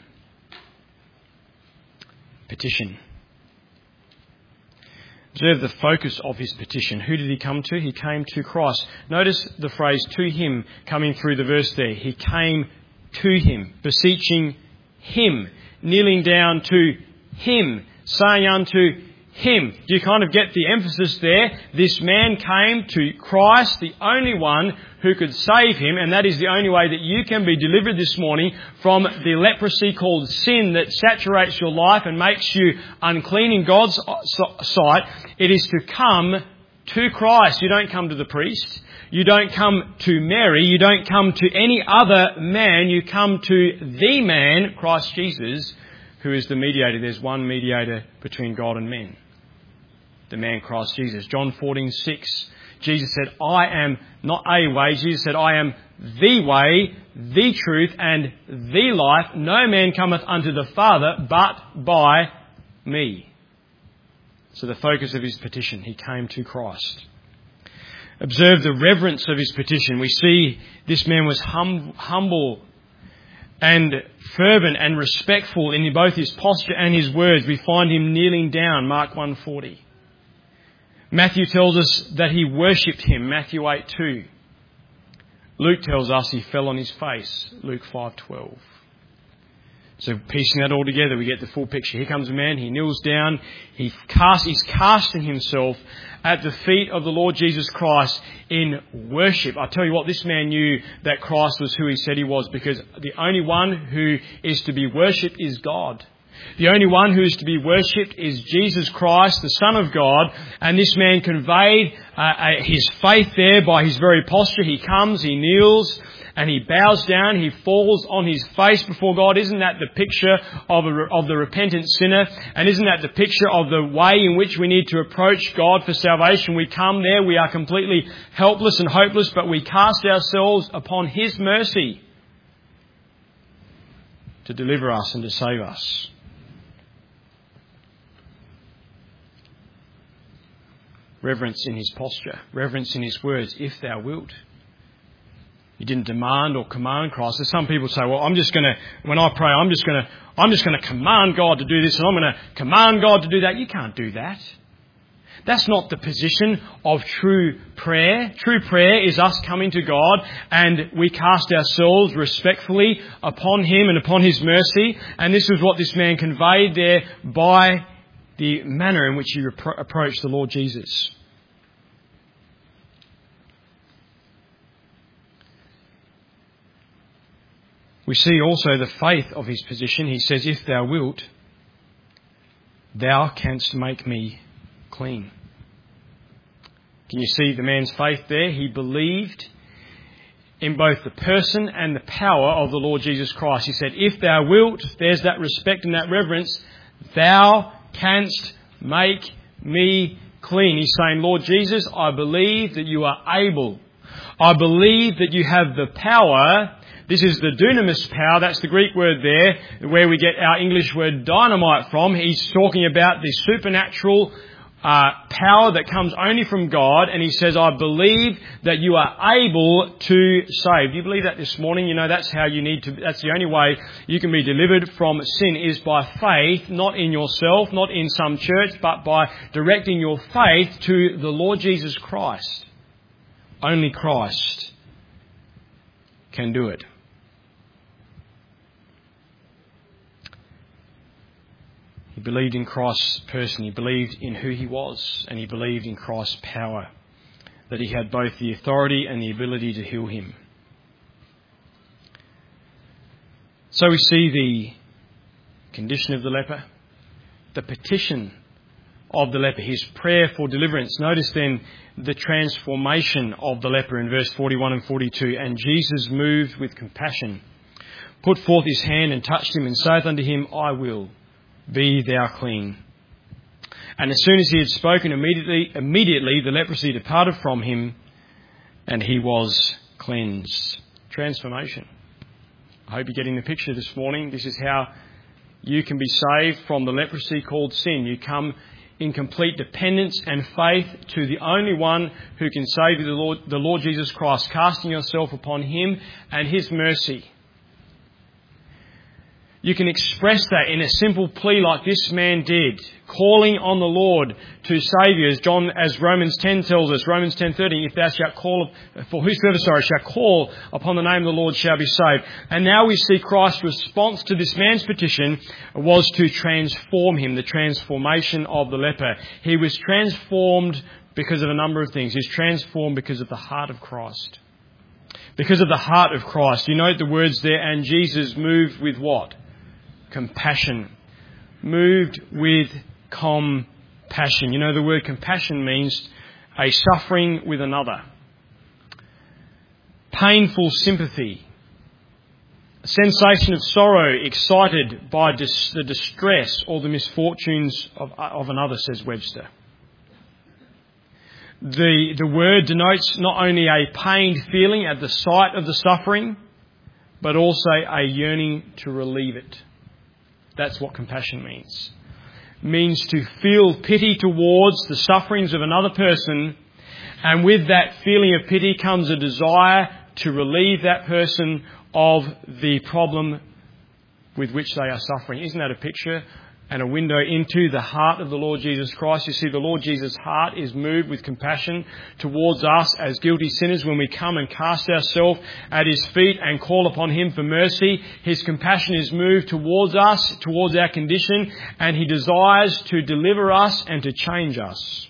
Petition. Observe the focus of his petition. Who did he come to? He came to Christ. Notice the phrase "to him" coming through the verse there. He came to him, beseeching him, kneeling down to him, saying unto him. Do you kind of get the emphasis there? This man came to Christ, the only one who could save him, and that is the only way that you can be delivered this morning from the leprosy called sin that saturates your life and makes you unclean in God's sight. It is to come to Christ. You don't come to the priest. You don't come to Mary. You don't come to any other man. You come to the man, Christ Jesus, who is the mediator. There's one mediator between God and men. The man Christ Jesus. John fourteen six. Jesus said, "I am not a way." Jesus said, "I am the way, the truth, and the life. No man cometh unto the Father but by me." So the focus of his petition, he came to Christ. Observe the reverence of his petition. We see this man was hum, humble and fervent and respectful in both his posture and his words. We find him kneeling down, Mark one forty. Matthew tells us that he worshipped him, Matthew eight two. Luke tells us he fell on his face, Luke five twelve. So piecing that all together, we get the full picture. Here comes a man, he kneels down, he cast, he's casting himself at the feet of the Lord Jesus Christ in worship. I tell you what, this man knew that Christ was who he said he was, because the only one who is to be worshipped is God. The only one who is to be worshipped is Jesus Christ, the Son of God, and this man conveyed uh, his faith there by his very posture. He comes, he kneels, and he bows down, he falls on his face before God. Isn't that the picture of, a, of the repentant sinner? And isn't that the picture of the way in which we need to approach God for salvation? We come there, we are completely helpless and hopeless, but we cast ourselves upon His mercy to deliver us and to save us. Reverence in his posture, reverence in his words, if thou wilt. He didn't demand or command Christ. There's some people say, well, I'm just going to, when I pray, I'm just going to, I'm just going to command God to do this and I'm going to command God to do that. You can't do that. That's not the position of true prayer. True prayer is us coming to God and we cast ourselves respectfully upon Him and upon His mercy. And this is what this man conveyed there by the manner in which he repro- approached the Lord Jesus. We see also the faith of his position. He says, if thou wilt, thou canst make me clean. Can you see the man's faith there? He believed in both the person and the power of the Lord Jesus Christ. He said, if thou wilt, there's that respect and that reverence, thou canst make me clean. He's saying, Lord Jesus, I believe that you are able. I believe that you have the power. This is the dunamis power. That's the Greek word there, where we get our English word dynamite from. He's talking about the supernatural uh, power that comes only from God. And he says, I believe that you are able to save. Do you believe that this morning? You know, that's how you need to, that's the only way you can be delivered from sin, is by faith, not in yourself, not in some church, but by directing your faith to the Lord Jesus Christ. Only Christ can do it. He believed in Christ's person, he believed in who he was, and he believed in Christ's power, that he had both the authority and the ability to heal him. So we see the condition of the leper, the petition of the leper, his prayer for deliverance. Notice then the transformation of the leper in verse forty-one and forty-two. And Jesus, moved with compassion, put forth his hand and touched him, and saith unto him, I will, be thou clean. And as soon as he had spoken, immediately, immediately the leprosy departed from him, and he was cleansed. Transformation. I hope you're getting the picture this morning. This is how you can be saved from the leprosy called sin. You come in complete dependence and faith to the only one who can save you, the Lord, the Lord Jesus Christ, casting yourself upon Him and His mercy. You can express that in a simple plea like this man did, calling on the Lord to save you, as John, as Romans ten tells us, Romans ten thirty, if thou shalt call, for whosoever, sorry, shall call upon the name of the Lord shall be saved. And now we see Christ's response to this man's petition was to transform him, the transformation of the leper. He was transformed because of a number of things. He was transformed because of the heart of Christ. Because of the heart of Christ. You note the words there, and Jesus moved with what? Compassion. Moved with compassion. You know, the word compassion means a suffering with another. Painful sympathy. A sensation of sorrow excited by dis- the distress or the misfortunes of, of another, says Webster. The, the word denotes not only a pained feeling at the sight of the suffering, but also a yearning to relieve it. That's what compassion means. It means to feel pity towards the sufferings of another person, and with that feeling of pity comes a desire to relieve that person of the problem with which they are suffering. Isn't that a picture and a window into the heart of the Lord Jesus Christ. You see, the Lord Jesus' heart is moved with compassion towards us as guilty sinners when we come and cast ourselves at His feet and call upon Him for mercy. His compassion is moved towards us, towards our condition, and He desires to deliver us and to change us.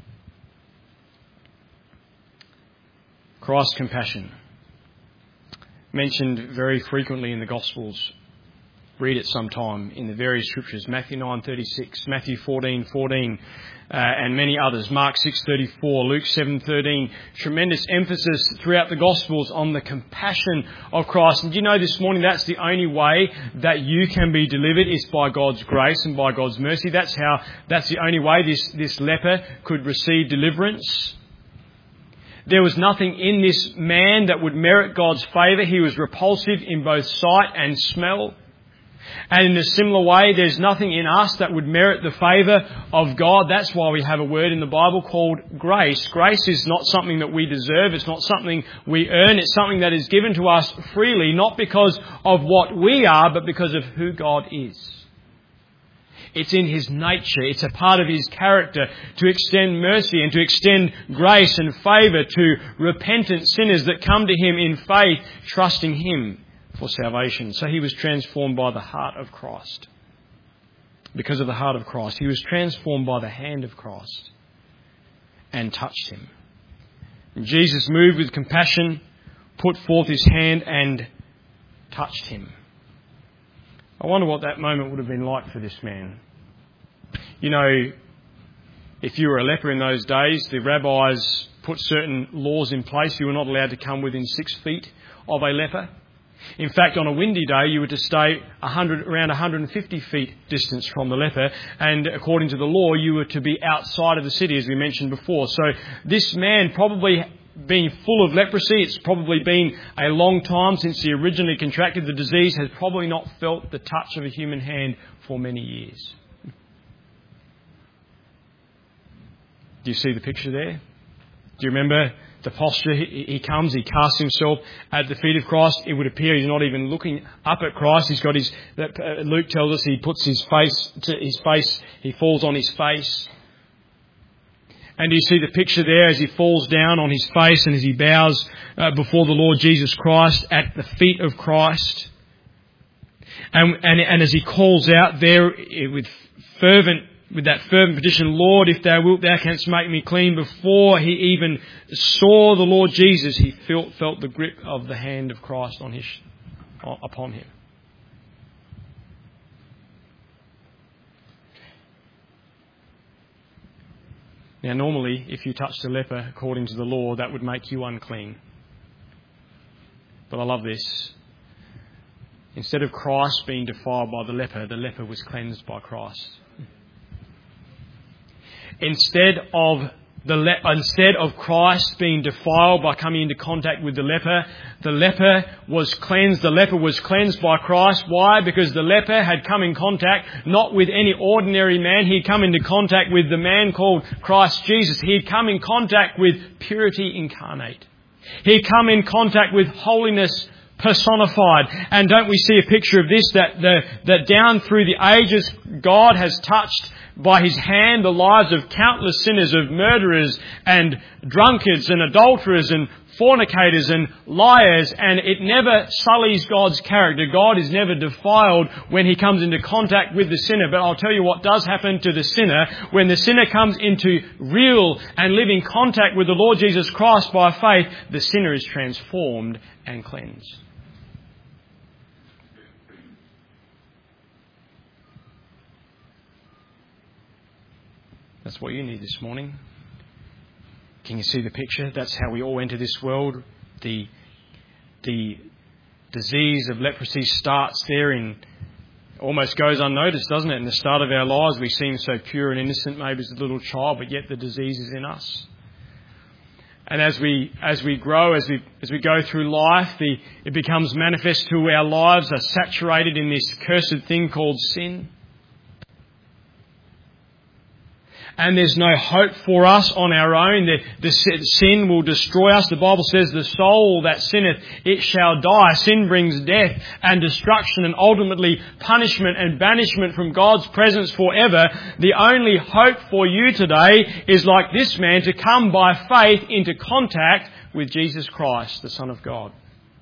Christ's compassion, mentioned very frequently in the Gospels. Read it sometime in the various scriptures. Matthew nine thirty-six, Matthew fourteen fourteen, uh, and many others. Mark six thirty-four, Luke seven thirteen. Tremendous emphasis throughout the Gospels on the compassion of Christ. And do you know this morning that's the only way that you can be delivered is by God's grace and by God's mercy. That's how. That's the only way this this leper could receive deliverance. There was nothing in this man that would merit God's favour. He was repulsive in both sight and smell. And in a similar way, there's nothing in us that would merit the favour of God. That's why we have a word in the Bible called grace. Grace is not something that we deserve. It's not something we earn. It's something that is given to us freely, not because of what we are, but because of who God is. It's in His nature. It's a part of His character to extend mercy and to extend grace and favour to repentant sinners that come to Him in faith, trusting Him for salvation. So He was transformed by the heart of Christ. Because of the heart of Christ. He was transformed by the hand of Christ and touched Him. And Jesus, moved with compassion, put forth His hand and touched Him. I wonder what that moment would have been like for this man. You know, if you were a leper in those days, the rabbis put certain laws in place. You were not allowed to come within six feet of a leper. In fact, on a windy day, you were to stay one hundred, around one hundred fifty feet distance from the leper. And according to the law, you were to be outside of the city, as we mentioned before. So this man, probably being full of leprosy, it's probably been a long time since he originally contracted the disease, has probably not felt the touch of a human hand for many years. Do you see the picture there? Do you remember the posture? He, he comes, he casts himself at the feet of Christ. It would appear he's not even looking up at Christ. He's got his, uh, Luke tells us he puts his face to his face, he falls on his face. And you see the picture there as he falls down on his face and as he bows uh, before the Lord Jesus Christ at the feet of Christ. And, and, and as he calls out there with fervent, with that fervent petition, Lord, if thou wilt, thou canst make me clean. Before he even saw the Lord Jesus, he felt, felt the grip of the hand of Christ on his, upon him. Now, normally, if you touched a leper, according to the law, that would make you unclean. But I love this. Instead of Christ being defiled by the leper, the leper was cleansed by Christ. Instead of the le- instead of Christ being defiled by coming into contact with the leper, the leper was cleansed. The leper was cleansed by Christ. Why? Because the leper had come in contact not with any ordinary man. He had come into contact with the man called Christ Jesus. He had come in contact with purity incarnate. He had come in contact with holiness personified. And don't we see a picture of this, that the, that down through the ages God has touched by His hand the lives of countless sinners, of murderers and drunkards and adulterers and fornicators and liars, and it never sullies God's character. God is never defiled when He comes into contact with the sinner. But I'll tell you what does happen to the sinner. When the sinner comes into real and living contact with the Lord Jesus Christ by faith, the sinner is transformed and cleansed. That's what you need this morning. Can you see the picture? That's how we all enter this world. The, the disease of leprosy starts there and almost goes unnoticed, doesn't it? In the start of our lives, we seem so pure and innocent, maybe as a little child, but yet the disease is in us. And as we as we grow, as we as we go through life, the, it becomes manifest to our lives are saturated in this cursed thing called sin. and there's no hope for us on our own. The, the sin will destroy us. The Bible says the soul that sinneth, it shall die. Sin brings death and destruction and ultimately punishment and banishment from God's presence forever. The only hope for you today is like this man, to come by faith into contact with Jesus Christ, the Son of God.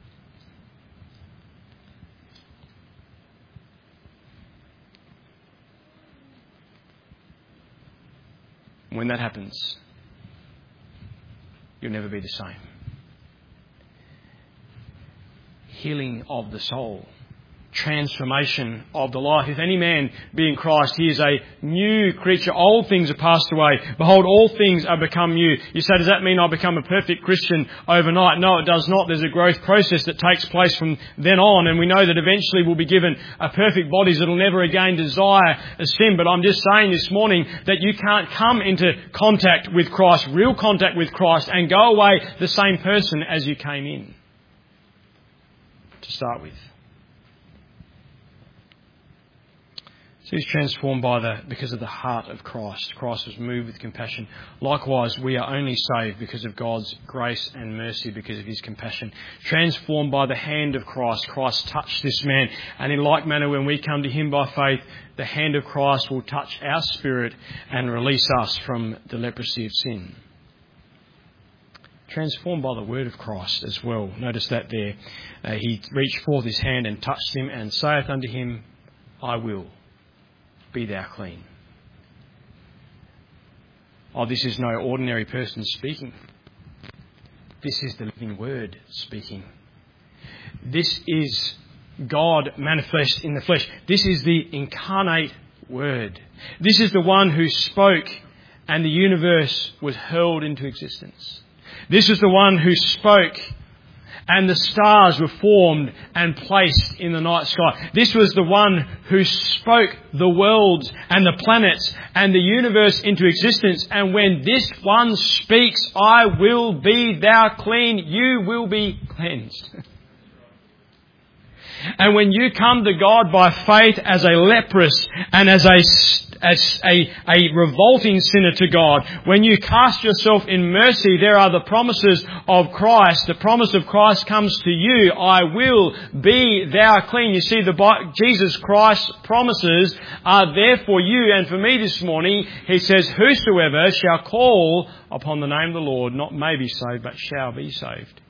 When that happens, you'll never be the same. Healing of the soul. Transformation of the life. If any man be in Christ, he is a new creature. Old things are passed away. Behold, all things are become new. You say, does that mean I become a perfect Christian overnight? No, it does not. There's a growth process that takes place from then on, and we know that eventually we'll be given a perfect bodies that will never again desire a sin. But I'm just saying this morning that you can't come into contact with Christ, real contact with Christ, and go away the same person as you came in. To start with. So he's transformed by the, because of the heart of Christ. Christ was moved with compassion. Likewise, we are only saved because of God's grace and mercy, because of his compassion. Transformed by the hand of Christ. Christ touched this man. And in like manner, when we come to him by faith, the hand of Christ will touch our spirit and release us from the leprosy of sin. Transformed by the word of Christ as well. Notice that there. Uh, he reached forth his hand and touched him, and saith unto him, I will. Be thou clean. Oh, this is no ordinary person speaking. This is the living word speaking. This is God manifest in the flesh. This is the incarnate word. This is the one who spoke and the universe was hurled into existence. This is the one who spoke and the stars were formed and placed in the night sky. This was the one who spoke the worlds and the planets and the universe into existence. And when this one speaks, I will be thou clean, you will be cleansed. And when you come to God by faith as a leprous and as a as a, a revolting sinner to God, when you cast yourself in mercy, there are the promises of Christ. The promise of Christ comes to you. I will be thou clean. You see, the Jesus Christ's promises are there for you and for me this morning. He says, whosoever shall call upon the name of the Lord, not may be saved, but shall be saved.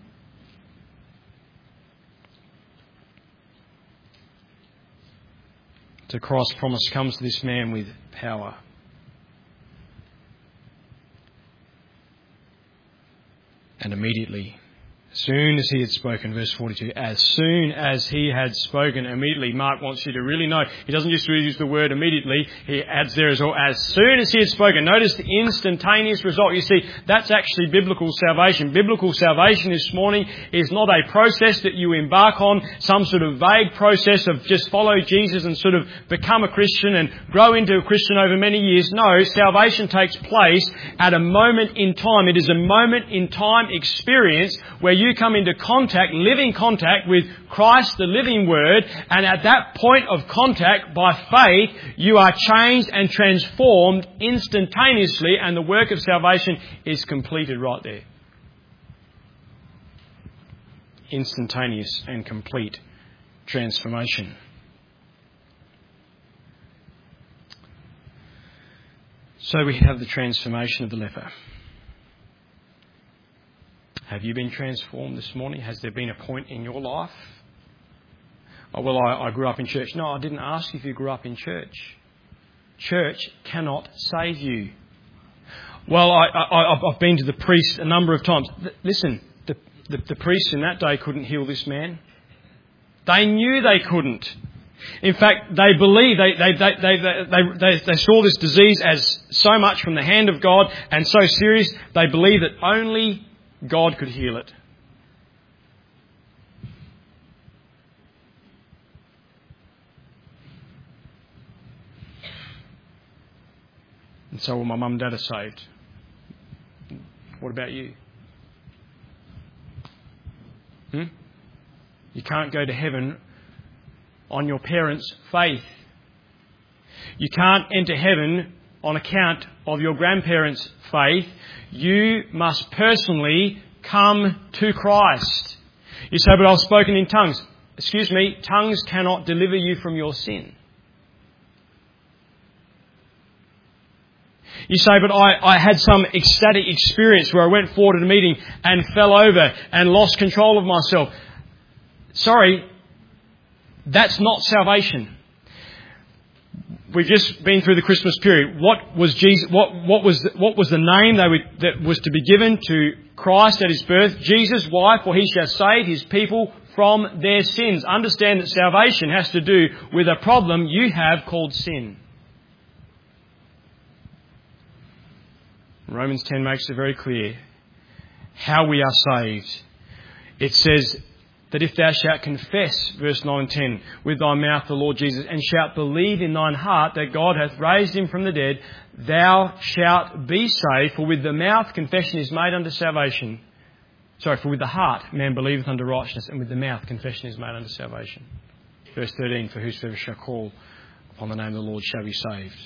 So Christ's promise comes to this man with power. And immediately, as soon as he had spoken, verse forty-two, as soon as he had spoken, immediately. Mark wants you to really know. He doesn't just use the word immediately. He adds there as well, as soon as he had spoken. Notice the instantaneous result. You see, that's actually biblical salvation. Biblical salvation this morning is not a process that you embark on, some sort of vague process of just follow Jesus and sort of become a Christian and grow into a Christian over many years. No, salvation takes place at a moment in time. It is a moment in time experience where you come into contact, living contact with Christ, the living Word, and at that point of contact, by faith, you are changed and transformed instantaneously, and the work of salvation is completed right there. Instantaneous and complete transformation. So we have the transformation of the leper. Have you been transformed this morning? Has there been a point in your life? Oh, well, I, I grew up in church. No, I didn't ask if you grew up in church. Church cannot save you. Well, I, I, I've been to the priest a number of times. Listen, the, the, the priests in that day couldn't heal this man. They knew they couldn't. In fact, they believed, they, they, they, they, they, they, they saw this disease as so much from the hand of God and so serious, they believed that only God could heal it. And so, well, my mum and dad are saved. What about you? Hmm? You can't go to heaven on your parents' faith. You can't enter heaven on account of your grandparents' faith, you must personally come to Christ. You say, but I've spoken in tongues. Excuse me, tongues cannot deliver you from your sin. You say, but I, I had some ecstatic experience where I went forward at a meeting and fell over and lost control of myself. Sorry, that's not salvation. We've just been through the Christmas period. What was Jesus? What, what was the, what was the name they would, that was to be given to Christ at his birth? Jesus, why? For he shall save his people from their sins. Understand that salvation has to do with a problem you have called sin. Romans ten makes it very clear how we are saved. It says that if thou shalt confess, verse nine and ten, with thy mouth the Lord Jesus, and shalt believe in thine heart that God hath raised him from the dead, thou shalt be saved. For with the mouth confession is made unto salvation. Sorry, for with the heart man believeth unto righteousness, and with the mouth confession is made unto salvation. Verse thirteen, for whosoever shall call upon the name of the Lord shall be saved.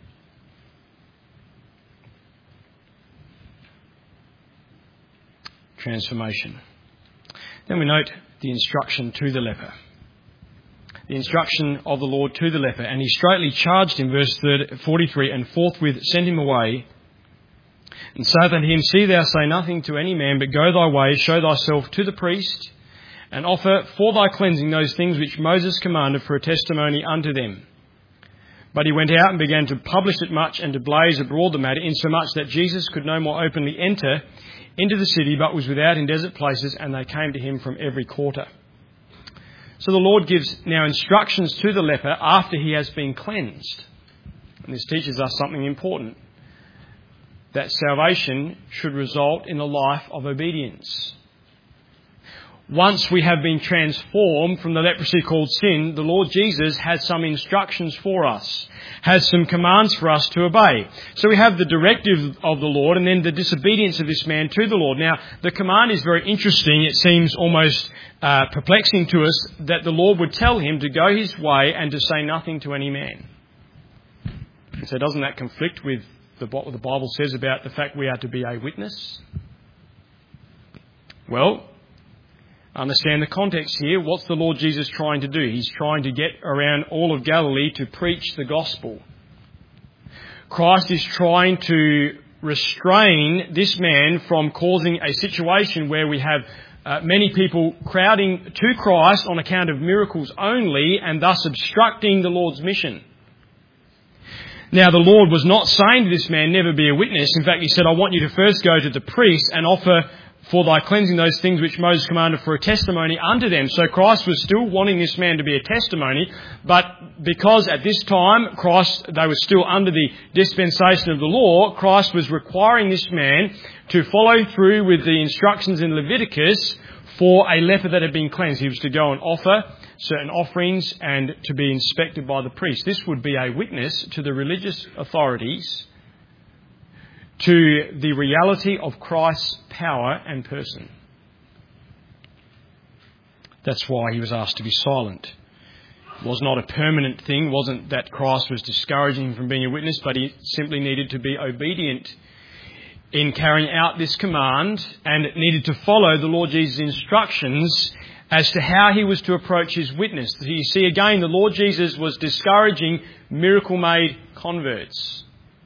Transformation. Then we note the instruction to the leper. The instruction of the Lord to the leper. And he straightly charged him, verse forty-three, and forthwith sent him away, and saith unto him, See thou say nothing to any man, but go thy way, show thyself to the priest, and offer for thy cleansing those things which Moses commanded for a testimony unto them. But he went out and began to publish it much, and to blaze abroad the matter, insomuch that Jesus could no more openly enter into the city, but was without in desert places, and they came to him from every quarter. So the Lord gives now instructions to the leper after he has been cleansed. And this teaches us something important, that salvation should result in a life of obedience. Once we have been transformed from the leprosy called sin, the Lord Jesus has some instructions for us, has some commands for us to obey. So we have the directive of the Lord and then the disobedience of this man to the Lord. Now, the command is very interesting. It seems almost uh, perplexing to us that the Lord would tell him to go his way and to say nothing to any man. So doesn't that conflict with the, what the Bible says about the fact we are to be a witness? Well, understand the context here. What's the Lord Jesus trying to do? He's trying to get around all of Galilee to preach the gospel. Christ is trying to restrain this man from causing a situation where we have uh, many people crowding to Christ on account of miracles only, and thus obstructing the Lord's mission. Now, the Lord was not saying to this man, never be a witness. In fact, he said, I want you to first go to the priest and offer for thy cleansing those things which Moses commanded for a testimony unto them. So Christ was still wanting this man to be a testimony, but because at this time Christ, they were still under the dispensation of the law, Christ was requiring this man to follow through with the instructions in Leviticus for a leper that had been cleansed. He was to go and offer certain offerings and to be inspected by the priest. This would be a witness to the religious authorities to the reality of Christ's power and person. That's why he was asked to be silent. It was not a permanent thing. It wasn't that Christ was discouraging him from being a witness, but he simply needed to be obedient in carrying out this command, and needed to follow the Lord Jesus' instructions as to how he was to approach his witness. You see, again, the Lord Jesus was discouraging miracle-made converts.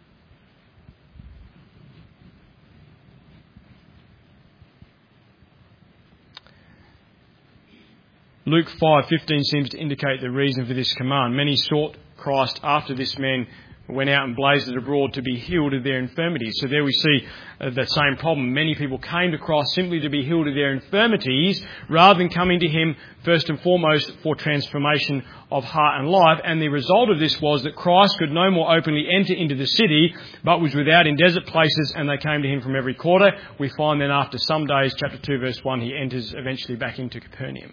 Luke five fifteen seems to indicate the reason for this command. Many sought Christ after this man went out and blazed it abroad to be healed of their infirmities. So there we see uh, that same problem. Many people came to Christ simply to be healed of their infirmities, rather than coming to him first and foremost for transformation of heart and life. And the result of this was that Christ could no more openly enter into the city, but was without in desert places, and they came to him from every quarter. We find then after some days, chapter two verse one, he enters eventually back into Capernaum.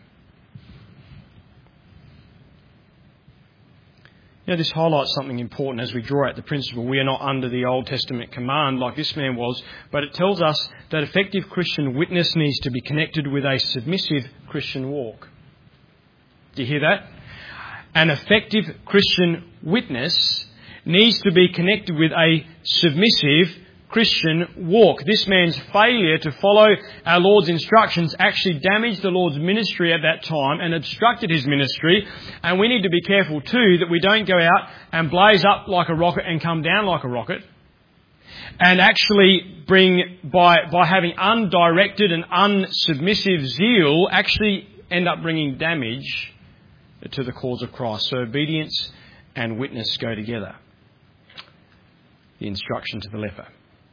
Now, this highlights something important as we draw out the principle. We are not under the Old Testament command like this man was, but it tells us that effective Christian witness needs to be connected with a submissive Christian walk. Do you hear that? An effective Christian witness needs to be connected with a submissive Christian walk. This man's failure to follow our Lord's instructions actually damaged the Lord's ministry at that time and obstructed his ministry. And we need to be careful too that we don't go out and blaze up like a rocket and come down like a rocket. And actually bring, by, by having undirected and unsubmissive zeal, actually end up bringing damage to the cause of Christ. So obedience and witness go together. The instruction to the leper.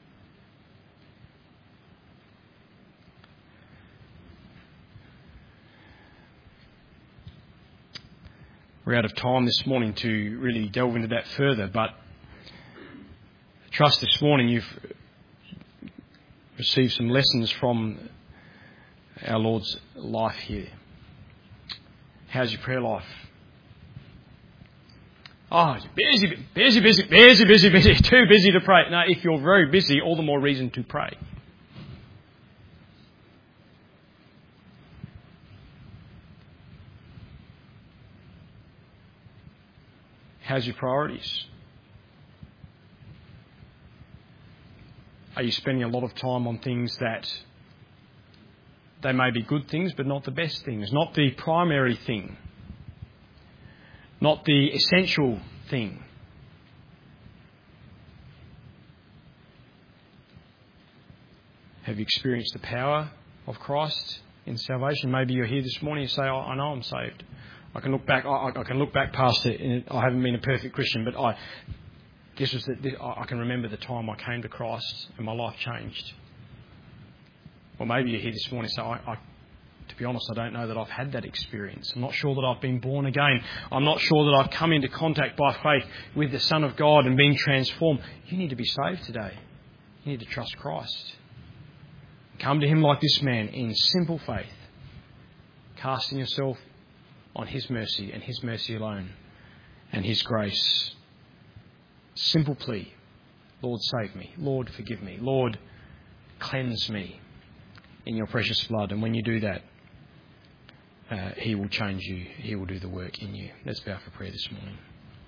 We're out of time this morning to really delve into that further, but I trust this morning you've received some lessons from our Lord's life here. How's your prayer life? Oh, busy, busy, busy, busy, busy, busy, too busy to pray. No, if you're very busy, all the more reason to pray. How's your priorities? Are you spending a lot of time on things that they may be good things, but not the best things, not the primary thing, not the essential thing? Have you experienced the power of Christ in salvation? Maybe you're here this morning and say, oh, I know I'm saved. I can look back. I, I can look back past it. And I haven't been a perfect Christian, but I this was the, this, I can remember the time I came to Christ and my life changed. Or maybe you're here this morning and say, I, I, to be honest, I don't know that I've had that experience. I'm not sure that I've been born again. I'm not sure that I've come into contact by faith with the Son of God and been transformed. You need to be saved today. You need to trust Christ. Come to Him like this man in simple faith, casting yourself on His mercy and His mercy alone and His grace. Simple plea. Lord, save me. Lord, forgive me. Lord, cleanse me in your precious blood. And when you do that, uh, He will change you. He will do the work in you. Let's bow for prayer this morning.